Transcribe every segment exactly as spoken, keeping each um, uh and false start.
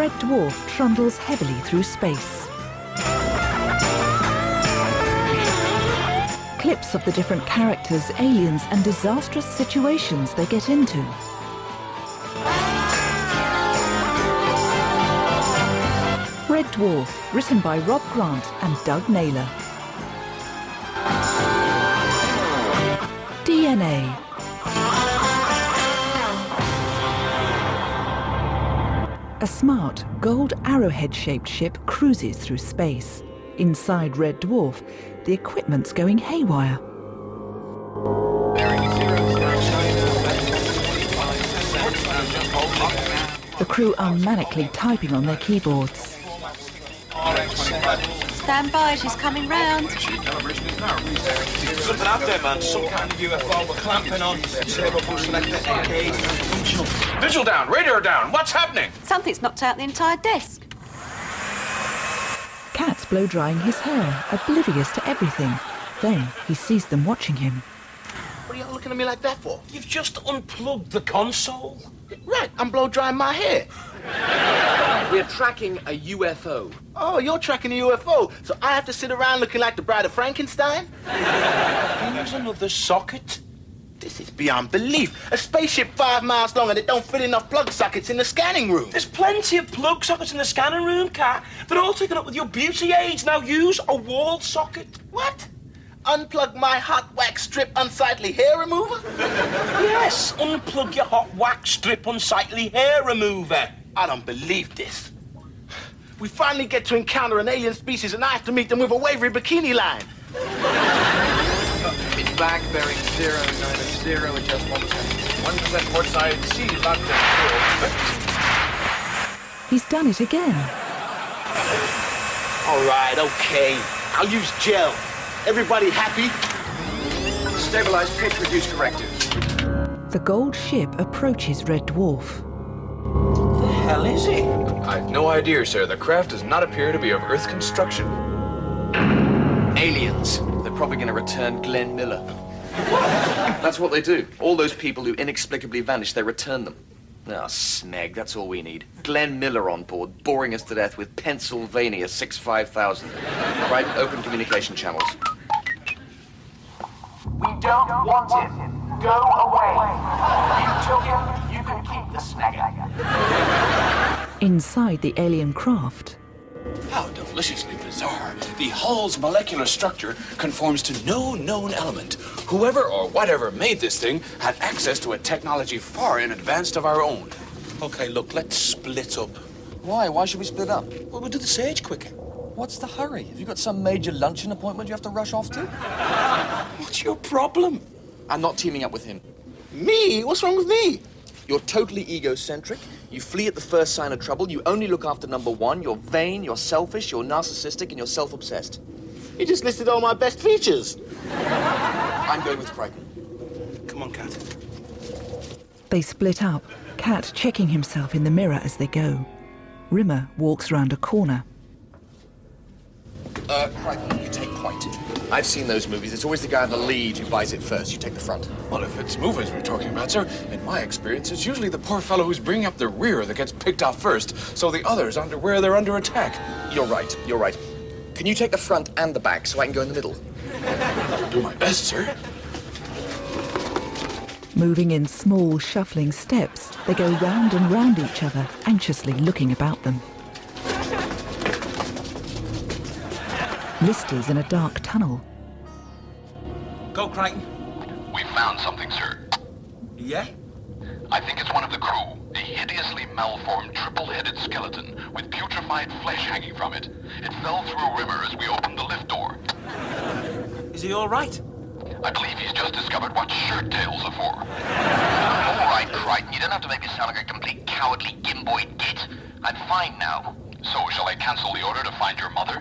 Red Dwarf trundles heavily through space. Clips of the different characters, aliens and disastrous situations they get into. Red Dwarf, written by Rob Grant and Doug Naylor. D N A. A smart, gold arrowhead-shaped ship cruises through space. Inside Red Dwarf, the equipment's going haywire. The crew are manically typing on their keyboards. Stand by, she's coming round. Something out there, man. Some kind of U F O. We're clamping on. Turbo selector, A K, functional. Visual down, radar down. What's happening? Something's knocked out the entire desk. Cat's blow-drying his hair, oblivious to everything. Then he sees them watching him. What are you looking at me like that for? You've just unplugged the console. Right, I'm blow-drying my hair. We're tracking a U F O. Oh, you're tracking a U F O, so I have to sit around looking like the Bride of Frankenstein? Use another socket? This is beyond belief. A spaceship five miles long and it don't fit enough plug sockets in the scanning room. There's plenty of plug sockets in the scanning room, Cat. They're all taken up with your beauty aids. Now use a wall socket. What? Unplug my hot wax strip unsightly hair remover? Yes, unplug your hot wax strip unsightly hair remover. I don't believe this. We finally get to encounter an alien species and I have to meet them with a wavery bikini line. It's back, bearing zero, nine of zero, adjust one percent. One percent port side, C, lockdown. He's done it again. All right, okay. I'll use gel. Everybody happy? Stabilize, pitch, reduce corrective. The gold ship approaches Red Dwarf. The hell is it? I've no idea, sir. The craft does not appear to be of Earth construction. Aliens. They're probably going to return Glenn Miller. That's what they do. All those people who inexplicably vanish, they return them. Ah, oh, smeg, that's all we need. Glenn Miller on board, boring us to death with Pennsylvania six five thousand. All right, open communication channels. We don't want him. Go away. You took him, you can keep the snagger. Inside the alien craft. How deliciously bizarre. The hull's molecular structure conforms to no known element. Whoever or whatever made this thing had access to a technology far in advance of our own. Okay, look, let's split up. Why? Why should we split up? Well, we'll do the sage quicker. What's the hurry? Have you got some major luncheon appointment you have to rush off to? What's your problem? I'm not teaming up with him. Me? What's wrong with me? You're totally egocentric. You flee at the first sign of trouble. You only look after number one. You're vain, you're selfish, you're narcissistic, and you're self-obsessed. You just listed all my best features. I'm going with Crichton. Come on, Cat. They split up, Cat checking himself in the mirror as they go. Rimmer walks round a corner. Uh, Crichton, you take point. I've seen those movies. It's always the guy in the lead who buys it first. You take the front. Well, if it's movies we're talking about, sir, in my experience, it's usually the poor fellow who's bringing up the rear that gets picked off first, so the others aren't aware they're under attack. You're right. You're right. Can you take the front and the back so I can go in the middle? I'll do my best, sir. Moving in small, shuffling steps, they go round and round each other, anxiously looking about them. Lister's in a dark tunnel. Go, Crichton. We found something, sir. Yeah? I think it's one of the crew. A hideously malformed, triple-headed skeleton with putrefied flesh hanging from it. It fell through Rimmer as we opened the lift door. Is he all right? I believe he's just discovered what shirt tails are for. All right, Crichton, you don't have to make me sound like a complete cowardly gimboid git. I'm fine now. So, shall I cancel the order to find your mother?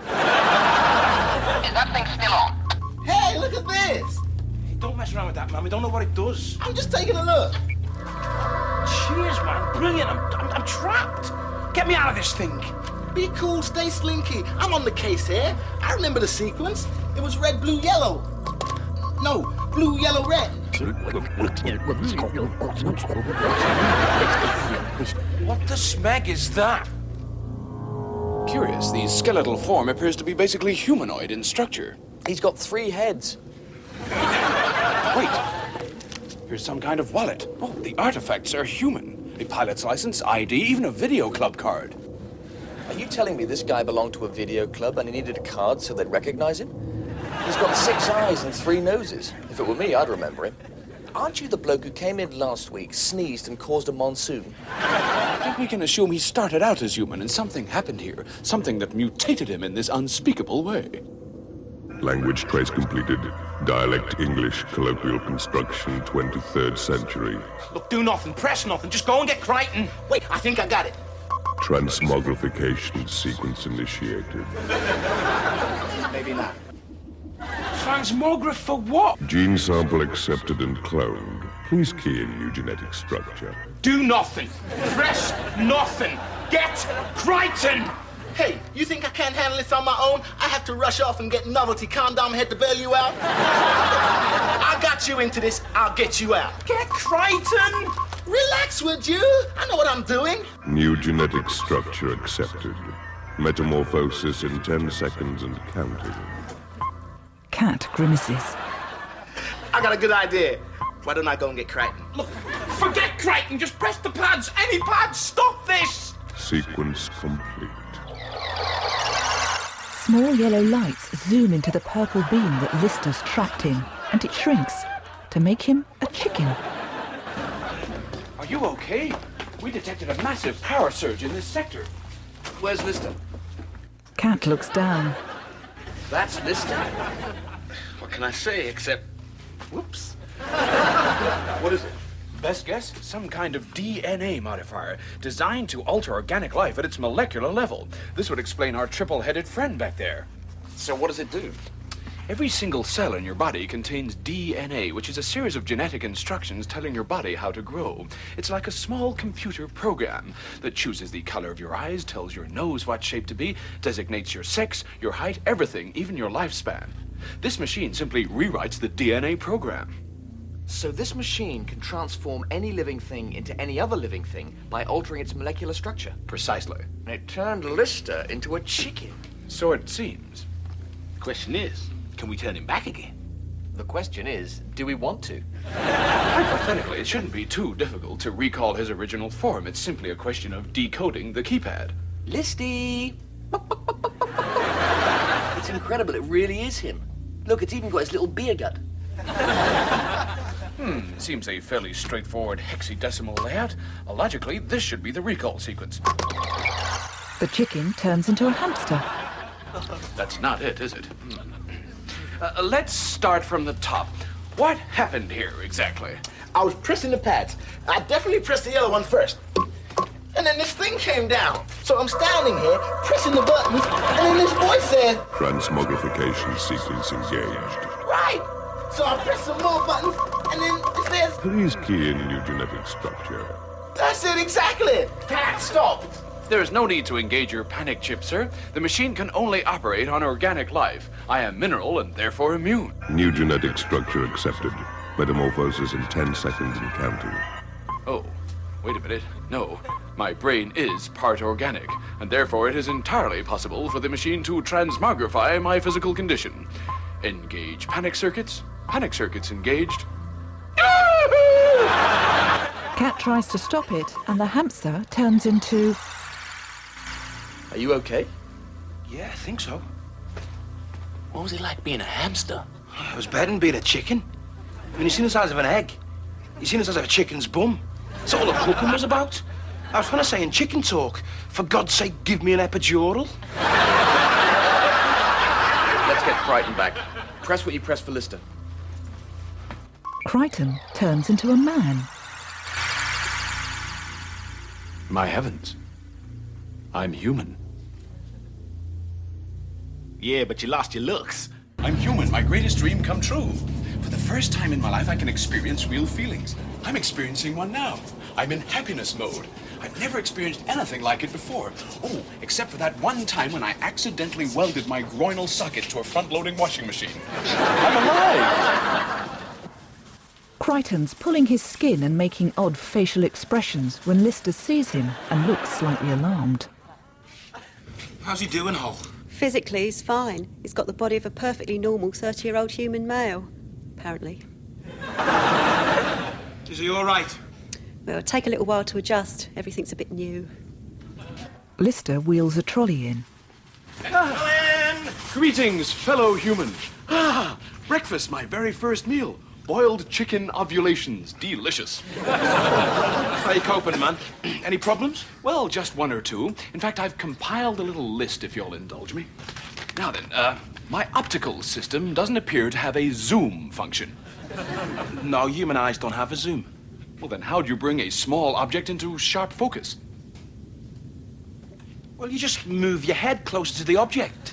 Is that thing still on? Hey, look at this! Hey, don't mess around with that, man. We don't know what it does. I'm just taking a look. Cheers, man. Brilliant. I'm, I'm, I'm trapped. Get me out of this thing. Be cool, stay slinky. I'm on the case here. I remember the sequence. It was red, blue, yellow. No, blue, yellow, red. What the smeg is that? Curious, the skeletal form appears to be basically humanoid in structure. He's got three heads. Wait, here's some kind of wallet. Oh, the artifacts are human. A pilot's license, I D, even a video club card. Are you telling me this guy belonged to a video club and he needed a card so they'd recognize him? He's got six eyes and three noses. If it were me, I'd remember him. Aren't you the bloke who came in last week, sneezed, and caused a monsoon? I think we can assume he started out as human and something happened here. Something that mutated him in this unspeakable way. Language trace completed. Dialect English, colloquial construction, twenty-third century. Look, do nothing, press nothing, just go and get Crichton. Wait, I think I got it. Transmogrification sequence initiated. Maybe not. Transmograph for what? Gene sample accepted and cloned. Please key in new genetic structure. Do nothing, press nothing, get Crichton. Hey, you think I can't handle this on my own? I have to rush off and get novelty condom head to bail you out? I got you into this, I'll get you out. Get Crichton! Relax, would you? I know what I'm doing. New genetic structure accepted. Metamorphosis in ten seconds and counting. Cat grimaces. I got a good idea. Why don't I go and get Crichton? Look, forget Crichton, just press the pads, any pads, stop this! Sequence complete. Small yellow lights zoom into the purple beam that Lister's trapped in, and it shrinks to make him a chicken. Are you okay? We detected a massive power surge in this sector. Where's Lister? Cat looks down. That's Lister. What can I say except, whoops. What is it? Best guess? Some kind of D N A modifier designed to alter organic life at its molecular level. This would explain our triple-headed friend back there. So what does it do? Every single cell in your body contains D N A, which is a series of genetic instructions telling your body how to grow. It's like a small computer program that chooses the color of your eyes, tells your nose what shape to be, designates your sex, your height, everything, even your lifespan. This machine simply rewrites the D N A program. So this machine can transform any living thing into any other living thing by altering its molecular structure. Precisely. And it turned Lister into a chicken. So it seems. Question is, can we turn him back again? The question is, do we want to? Hypothetically, it shouldn't be too difficult to recall his original form. It's simply a question of decoding the keypad. Listy! It's incredible, it really is him. Look, it's even got his little beer gut. Hmm, seems a fairly straightforward hexadecimal layout. Uh, logically, this should be the recall sequence. The chicken turns into a hamster. That's not it, is it? Hmm. Uh, let's start from the top. What happened here, exactly? I was pressing the pads. I definitely pressed the yellow one first. And then this thing came down. So I'm standing here, pressing the buttons, and then this voice said... Transmogrification sequence engaged. Right! So I press some more buttons, and then it says... Please key in new genetic structure. That's it, exactly! Cat, stop! There is no need to engage your panic chip, sir. The machine can only operate on organic life. I am mineral and therefore immune. New genetic structure accepted. Metamorphosis in ten seconds and counting. Oh, wait a minute. No, my brain is part organic, and therefore it is entirely possible for the machine to transmogrify my physical condition. Engage panic circuits. Panic circuits engaged. Cat tries to stop it, and the hamster turns into... Are you okay? Yeah, I think so. What was it like being a hamster? It was better than being a chicken. I mean, you seen the size of an egg. You seen the size of a chicken's bum. That's all the cooking was about. I was trying to say in chicken talk, for God's sake, give me an epidural. Let's get Crichton back. Press what you pressed for Lister. Crichton turns into a man. My heavens. I'm human. Yeah, but you lost your looks. I'm human, my greatest dream come true. For the first time in my life, I can experience real feelings. I'm experiencing one now. I'm in happiness mode. I've never experienced anything like it before. Oh, except for that one time when I accidentally welded my groinal socket to a front-loading washing machine. I'm alive! Crichton's pulling his skin and making odd facial expressions when Lister sees him and looks slightly alarmed. How's he doing, Hole? Physically, he's fine. He's got the body of a perfectly normal thirty-year-old human male, apparently. Is he all right? Well, it'll take a little while to adjust. Everything's a bit new. Lister wheels a trolley in. Ah, greetings, fellow humans. Ah, breakfast, my very first meal. Boiled chicken ovulations. Delicious. How you coping, man? Any problems? Well, just one or two. In fact, I've compiled a little list, if you'll indulge me. Now then, uh, my optical system doesn't appear to have a zoom function. No, human eyes don't have a zoom. Well, then how do you bring a small object into sharp focus? Well, you just move your head closer to the object.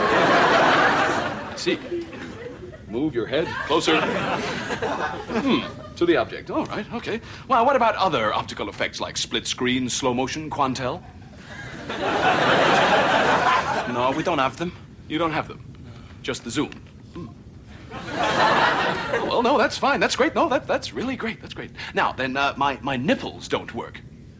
See. Move your head closer. Hmm, to the object. All right, okay. Well, what about other optical effects like split screen, slow motion, Quantel? No, we don't have them. You don't have them? Just the zoom? Hmm. Oh, well, no, that's fine. That's great. No, that, that's really great. That's great. Now, then, uh, my, my nipples don't work.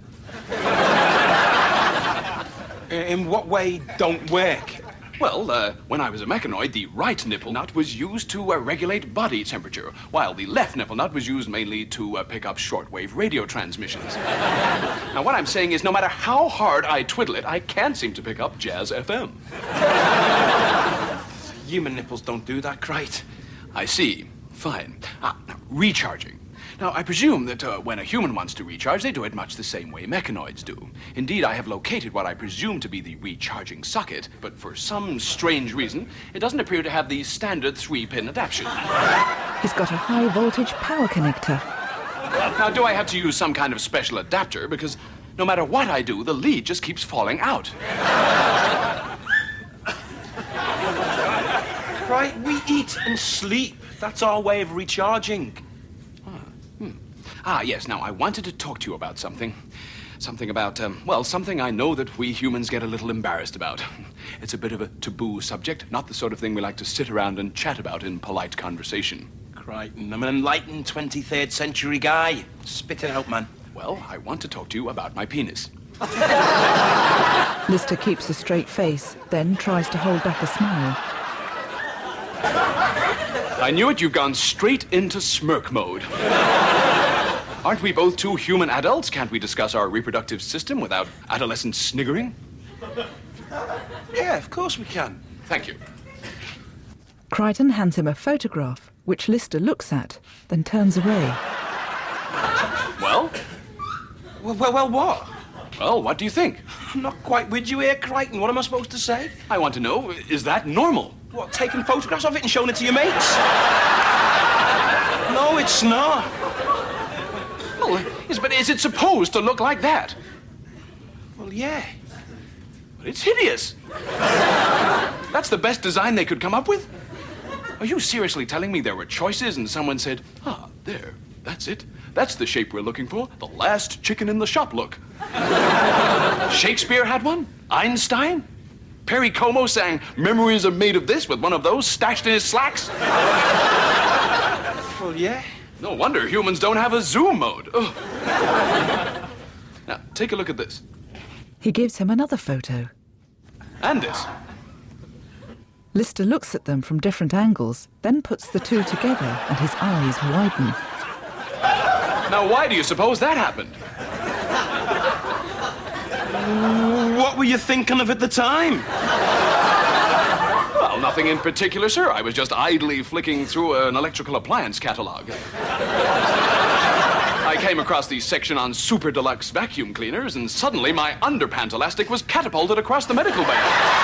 In what way don't work? Well, uh, when I was a mechanoid, the right nipple nut was used to uh, regulate body temperature, while the left nipple nut was used mainly to uh, pick up shortwave radio transmissions. Now, what I'm saying is no matter how hard I twiddle it, I can't seem to pick up Jazz F M. Human nipples don't do that, Crite. I see. Fine. Ah, now, recharging. Now, I presume that uh, when a human wants to recharge, they do it much the same way mechanoids do. Indeed, I have located what I presume to be the recharging socket, but for some strange reason, it doesn't appear to have the standard three-pin adaptation. He's got a high-voltage power connector. Now, do I have to use some kind of special adapter? Because no matter what I do, the lead just keeps falling out. Right, we eat and sleep. That's our way of recharging. Ah, yes, now, I wanted to talk to you about something. Something about, um, well, something I know that we humans get a little embarrassed about. It's a bit of a taboo subject, not the sort of thing we like to sit around and chat about in polite conversation. Crichton, I'm an enlightened twenty-third century guy. Spit it out, man. Well, I want to talk to you about my penis. Lister keeps a straight face, then tries to hold back a smile. I knew it, you've gone straight into smirk mode. Aren't we both two human adults? Can't we discuss our reproductive system without adolescent sniggering? Yeah, of course we can. Thank you. Crichton hands him a photograph, which Lister looks at, then turns away. Well? Well, well, well what? Well, what do you think? I'm not quite with you here, Crichton. What am I supposed to say? I want to know, is that normal? What, taking photographs of it and showing it to your mates? No, it's not. Well, yes, but is it supposed to look like that? Well, yeah. But it's hideous. That's the best design they could come up with? Are you seriously telling me there were choices and someone said, ah, there, that's it. That's the shape we're looking for. The last chicken in the shop look. Shakespeare had one? Einstein? Perry Como sang, memories are made of this with one of those stashed in his slacks? Well, yeah. No wonder humans don't have a zoom mode. Ugh. Now, take a look at this. He gives him another photo. And this. Lister looks at them from different angles, then puts the two together and his eyes widen. Now, why do you suppose that happened? What were you thinking of at the time? Well, nothing in particular, sir. I was just idly flicking through an electrical appliance catalog. I came across the section on super deluxe vacuum cleaners, and suddenly my underpant elastic was catapulted across the medical bay.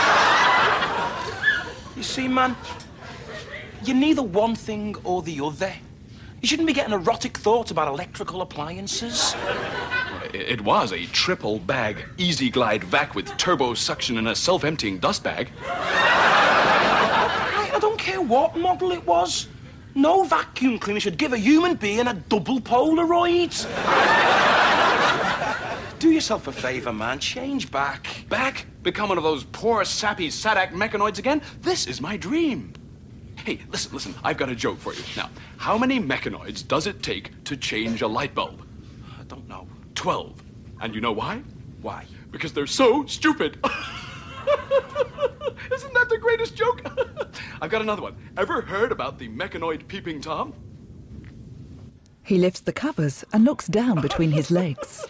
You see, man, you're neither one thing or the other. You shouldn't be getting erotic thoughts about electrical appliances. It was a triple bag Easy Glide vac with turbo suction and a self-emptying dust bag. I don't care what model it was. No vacuum cleaner should give a human being a double Polaroid. Do yourself a favor, man. Change back. Back? Become one of those poor, sappy, Sadak mechanoids again? This is my dream. Hey, listen, listen, I've got a joke for you. Now, how many mechanoids does it take to change a light bulb? I don't know. Twelve. And you know why? Why? Because they're so stupid. Isn't that the greatest joke? I've got another one. Ever heard about the mechanoid peeping Tom? He lifts the covers and looks down between his legs.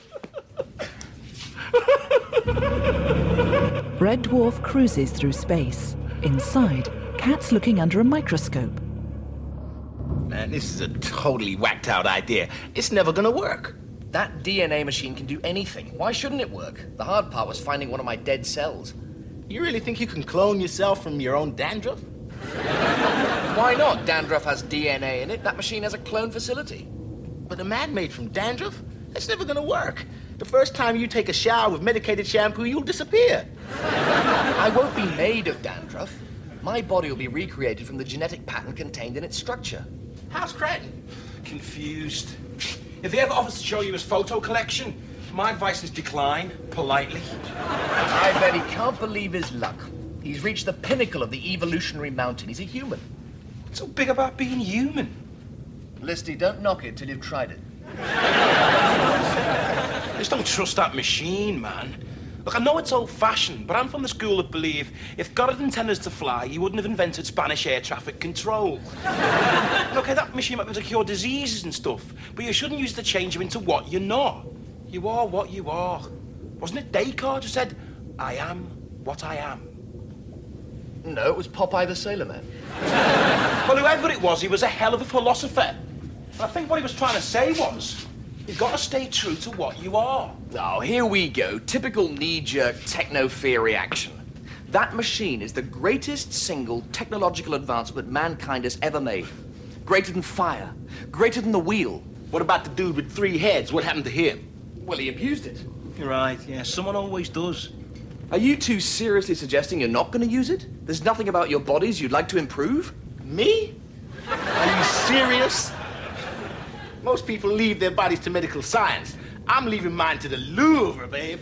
Red Dwarf cruises through space. Inside, Cat's looking under a microscope. Man, this is a totally whacked out idea. It's never gonna work. That D N A machine can do anything. Why shouldn't it work? The hard part was finding one of my dead cells. You really think you can clone yourself from your own dandruff? Why not? Dandruff has D N A in it. That machine has a clone facility. But a man made from dandruff? That's never gonna work. The first time you take a shower with medicated shampoo, you'll disappear. I won't be made of dandruff. My body will be recreated from the genetic pattern contained in its structure. How's Creighton? Confused. If he ever offers to show you his photo collection, my advice is decline, politely. I bet he can't believe his luck. He's reached the pinnacle of the evolutionary mountain. He's a human. What's so big about being human? Listy, don't knock it till you've tried it. Just don't trust that machine, man. Look, I know it's old-fashioned, but I'm from the school that believe if God had intended us to fly, he wouldn't have invented Spanish air traffic control. Okay, that machine might be able to cure diseases and stuff, but you shouldn't use it to change you into what you're not. You are what you are. Wasn't it Descartes who said, I am what I am? No, it was Popeye the Sailor Man. Well, whoever it was, he was a hell of a philosopher. And I think what he was trying to say was, you've got to stay true to what you are. Oh, here we go. Typical knee-jerk techno-fear reaction. That machine is the greatest single technological advancement mankind has ever made. Greater than fire. Greater than the wheel. What about the dude with three heads? What happened to him? Well, he abused it. You're right, yeah, someone always does. Are you two seriously suggesting you're not going to use it? There's nothing about your bodies you'd like to improve? Me? Are you serious? Most people leave their bodies to medical science. I'm leaving mine to the Louvre, babe.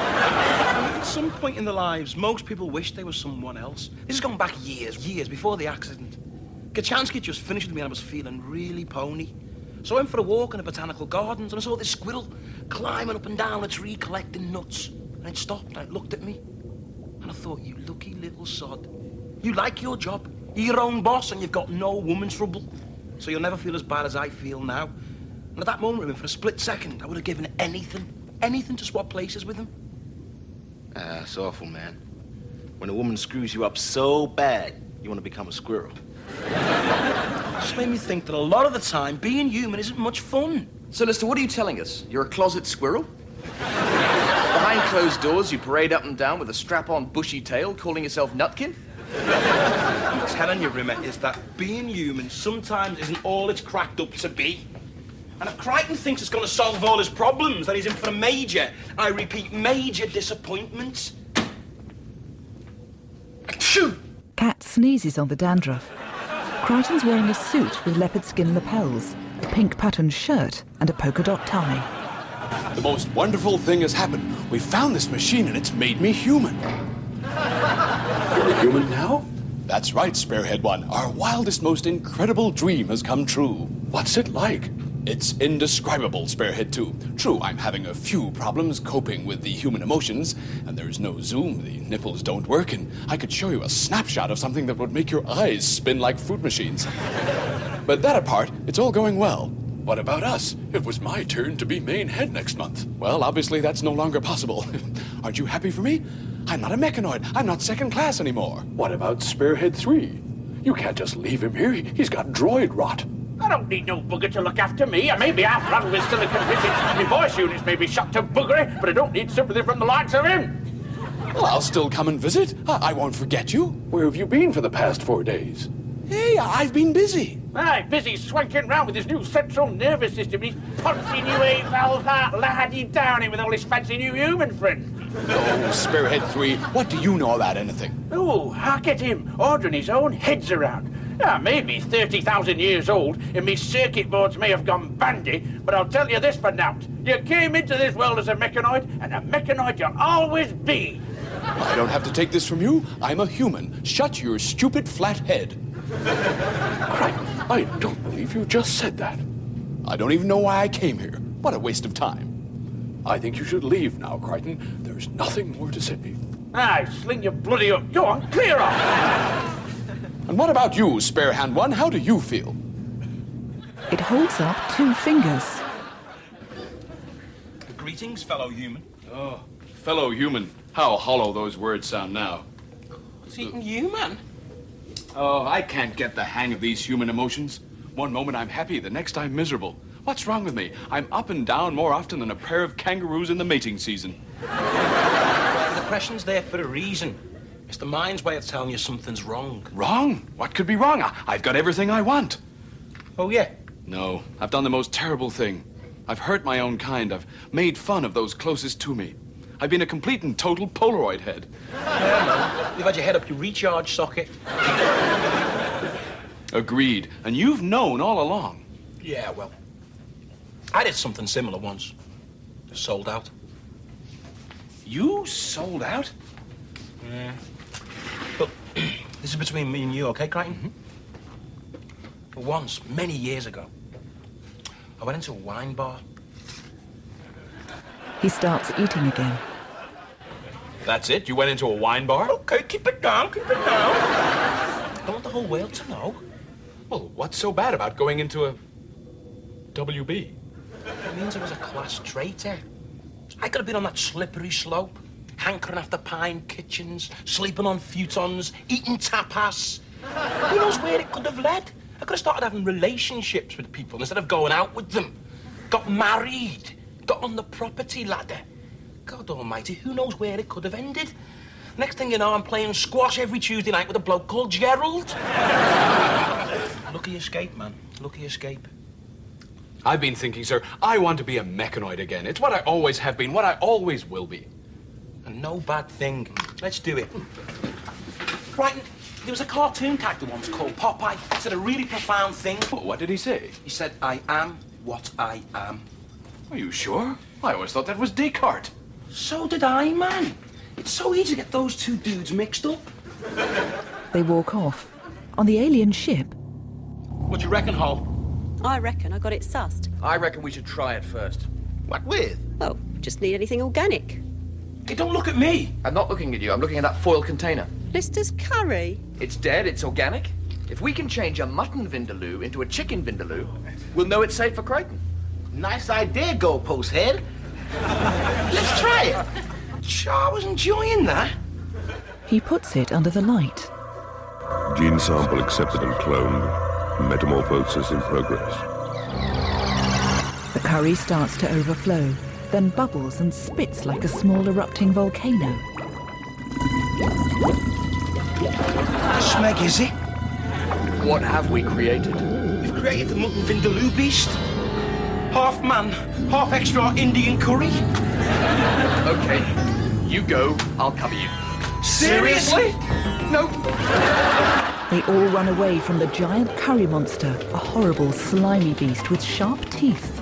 At some point in their lives, most people wish they were someone else. This has gone back years, years before the accident. Kachansky just finished with me and I was feeling really pony. So I went for a walk in the botanical gardens and I saw this squirrel climbing up and down a tree collecting nuts. And it stopped and it looked at me. And I thought, you lucky little sod. You like your job, you're your own boss and you've got no woman's trouble. So you'll never feel as bad as I feel now. And at that moment, for a split second, I would have given anything, anything to swap places with him. Ah, it's awful, man. When a woman screws you up so bad, you want to become a squirrel. It just made me think that a lot of the time, being human isn't much fun. So, Lister, what are you telling us? You're a closet squirrel? Behind closed doors, you parade up and down with a strap-on bushy tail, calling yourself Nutkin? What I'm telling you, Rimmer, is that being human sometimes isn't all it's cracked up to be. And if Crichton thinks it's going to solve all his problems, then he's in for a major, I repeat, major disappointment. Phew! Cat sneezes on the dandruff. Crichton's wearing a suit with leopard skin lapels, a pink patterned shirt and a polka dot tie. The most wonderful thing has happened. We found this machine and it's made me human. You're human now? That's right, Spearhead One. Our wildest, most incredible dream has come true. What's it like? It's indescribable, Spearhead Two. True, I'm having a few problems coping with the human emotions, and there's no zoom, the nipples don't work, and I could show you a snapshot of something that would make your eyes spin like fruit machines. But that apart, it's all going well. What about us? It was my turn to be main head next month. Well, obviously that's no longer possible. Aren't you happy for me? I'm not a mechanoid. I'm not second class anymore. What about Spearhead Three? You can't just leave him here. He's got droid rot. I don't need no bugger to look after me. I may be half-run with silicon visits. My voice units may be shot to buggery, but I don't need sympathy from the likes of him. Well, I'll still come and visit. I, I won't forget you. Where have you been for the past four days? Hey, I've been busy. Aye, busy swanking round with his new central nervous system and his poncy new eight-valve heart laddie down it with all his fancy new human friends. Oh, Spearhead Three, what do you know about anything? Oh, hark at him, ordering his own heads around. Now, maybe thirty thousand years old, and me circuit boards may have gone bandy, but I'll tell you this for nought. You came into this world as a mechanoid, and a mechanoid you'll always be. I don't have to take this from you. I'm a human. Shut your stupid flat head. Crichton, I don't believe you just said that. I don't even know why I came here. What a waste of time. I think you should leave now, Crichton. There's nothing more to say. Aye, sling your bloody up. Go on, clear off. And what about you, Spare Hand One? How do you feel? It holds up two fingers. Greetings, fellow human. Oh, fellow human. How hollow those words sound now. What's eating you, man? Oh, I can't get the hang of these human emotions. One moment I'm happy, the next I'm miserable. What's wrong with me? I'm up and down more often than a pair of kangaroos in the mating season. The depression's there for a reason. It's the mind's way of telling you something's wrong. Wrong? What could be wrong? I- I've got everything I want. Oh, yeah? No, I've done the most terrible thing. I've hurt my own kind. I've made fun of those closest to me. I've been a complete and total Polaroid head. Yeah, man. You've had your head up your recharge socket. Agreed. And you've known all along. Yeah, well, I did something similar once. Sold out. You sold out? Yeah. But this is between me and you, okay, Crichton? Mm-hmm. But once, many years ago, I went into a wine bar. He starts eating again. That's it? You went into a wine bar? Okay, keep it down, keep it down. I don't want the whole world to know. Well, what's so bad about going into a W B? It means I was a class traitor. I could have been on that slippery slope, hankering after pine kitchens, sleeping on futons, eating tapas. Who knows where it could have led? I could have started having relationships with people instead of going out with them. Got married, got on the property ladder. God almighty, who knows where it could have ended? Next thing you know, I'm playing squash every Tuesday night with a bloke called Gerald. Lucky escape, man. Lucky escape. I've been thinking, sir, I want to be a mechanoid again. It's what I always have been, what I always will be. And no bad thing. Let's do it. Crichton, there was a cartoon character once called Popeye. He said a really profound thing. What did he say? He said, I am what I am. Are you sure? I always thought that was Descartes. So did I, man. It's so easy to get those two dudes mixed up. They walk off. On the alien ship... What do you reckon, Hal? I reckon I got it sussed. I reckon we should try it first. What with? Well, just need anything organic. Hey, don't look at me. I'm not looking at you. I'm looking at that foil container. Lister's curry. It's dead. It's organic. If we can change a mutton vindaloo into a chicken vindaloo, we'll know it's safe for Crichton. Nice idea, goalpost head. Let's try it. Sure, I was enjoying that. He puts it under the light. Gene sample accepted and cloned. Metamorphosis in progress. The curry starts to overflow, then bubbles and spits like a small erupting volcano. Smeg, is it? What have we created? We've created the mutton vindaloo beast. Half man, half extra Indian curry. Okay, you go. I'll cover you. Seriously? No. They all run away from the giant curry monster, a horrible, slimy beast with sharp teeth.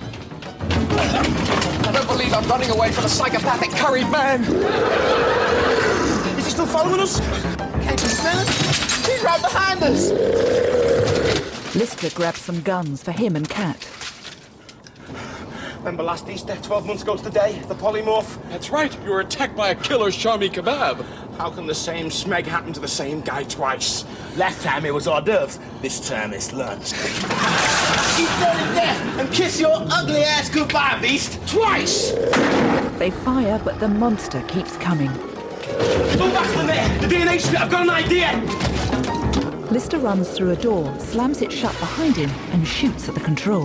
I don't believe I'm running away from a psychopathic curried man. Is he still following us? Can't you smell it? He's right behind us. Lister grabs some guns for him and Kat. Remember last Easter, twelve months ago to the day, the polymorph? That's right. You were attacked by a killer Shami kebab. How can the same smeg happen to the same guy twice? Last time it was hors d'oeuvres, this time it's lunch. Eat her to death and kiss your ugly ass goodbye, beast. Twice! They fire, but the monster keeps coming. Go back to the net! The D N A split, I've got an idea! Lister runs through a door, slams it shut behind him, and shoots at the control.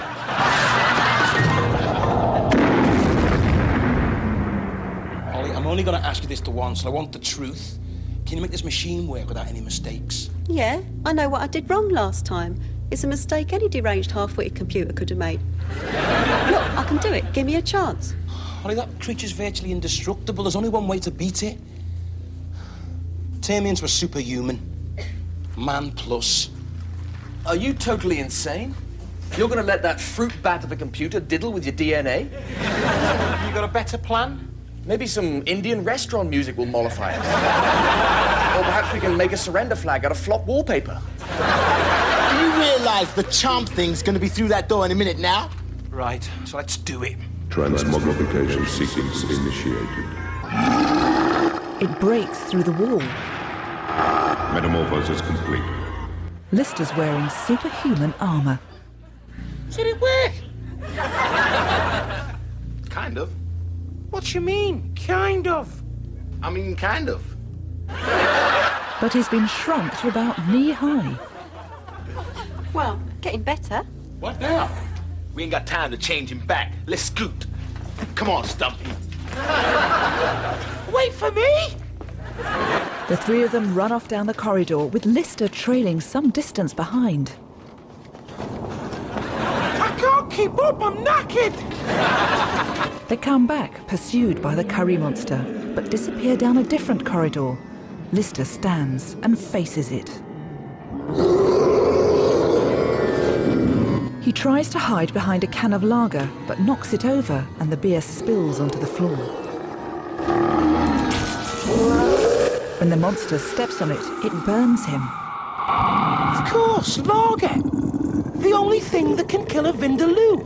Ollie, I'm only going to ask you this the once, and I want the truth. Can you make this machine work without any mistakes? Yeah, I know what I did wrong last time. It's a mistake any deranged half-witted computer could have made. Look, I can do it. Give me a chance. Ollie, that creature's virtually indestructible. There's only one way to beat it. Turn me into a superhuman. Man plus. Are you totally insane? You're going to let that fruit bat of a computer diddle with your D N A? You got a better plan? Maybe some Indian restaurant music will mollify us. Or perhaps we can make a surrender flag out of flop wallpaper. Do you realise the charm thing's going to be through that door in a minute now? Right, so let's do it. Transmogrification sequence initiated. It breaks through the wall. Metamorphosis complete. Lister's wearing superhuman armour. Did it work? Kind of. What you mean, kind of? I mean, kind of. But he's been shrunk to about knee-high. Well, getting better. What now? We ain't got time to change him back. Let's scoot. Come on, Stumpy. Wait for me! The three of them run off down the corridor, with Lister trailing some distance behind. I can't keep up, I'm knackered! They come back, pursued by the curry monster, but disappear down a different corridor. Lister stands and faces it. He tries to hide behind a can of lager, but knocks it over and the beer spills onto the floor. When the monster steps on it, it burns him. Of course, lager. The only thing that can kill a Vindaloo.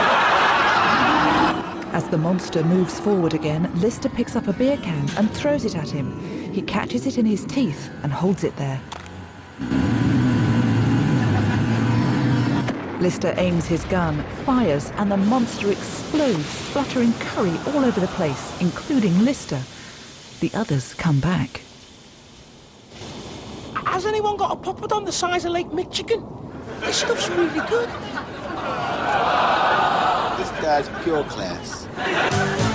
As the monster moves forward again, Lister picks up a beer can and throws it at him. He catches it in his teeth and holds it there. Lister aims his gun, fires, and the monster explodes, splattering curry all over the place, including Lister. The others come back. Has anyone got a poppadom the size of Lake Michigan? This stuff's really good. This guy's pure class.